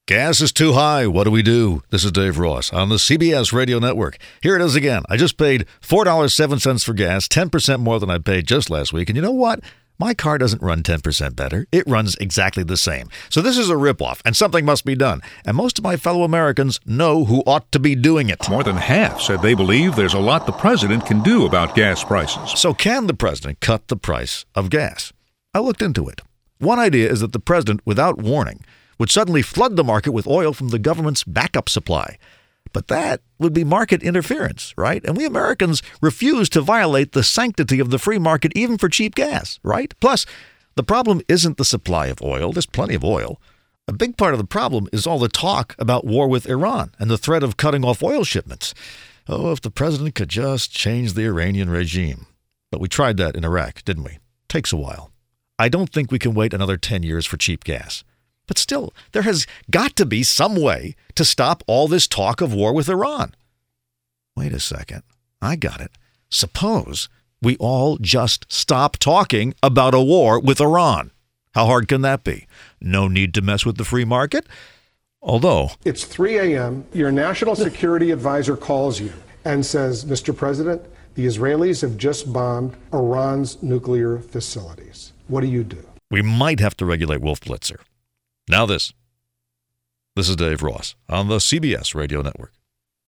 Gas is too high. What do we do? This is Dave Ross on the CBS Radio Network. Here it is again. I just paid $4.07 for gas, 10% more than I paid just last week. And you know what? My car doesn't run 10% better. It runs exactly the same. So this is a ripoff, and something must be done. And most of my fellow Americans know who ought to be doing it. More than half said they believe there's a lot the president can do about gas prices. So can the president cut the price of gas? I looked into it. One idea is that the president, without warning, would suddenly flood the market with oil from the government's backup supply. But that would be market interference, right? And we Americans refuse to violate the sanctity of the free market even for cheap gas, right? Plus, the problem isn't the supply of oil. There's plenty of oil. A big part of the problem is all the talk about war with Iran and the threat of cutting off oil shipments. Oh, if the president could just change the Iranian regime. But we tried that in Iraq, didn't we? Takes a while. I don't think we can wait another 10 years for cheap gas. But still, there has got to be some way to stop all this talk of war with Iran. Wait a second. I got it. Suppose we all just stop talking about a war with Iran. How hard can that be? No need to mess with the free market. Although, it's 3 a.m., your national security advisor calls you and says, Mr. President, the Israelis have just bombed Iran's nuclear facilities. What do you do? We might have to regulate Wolf Blitzer. Now this. This is Dave Ross on the CBS Radio Network.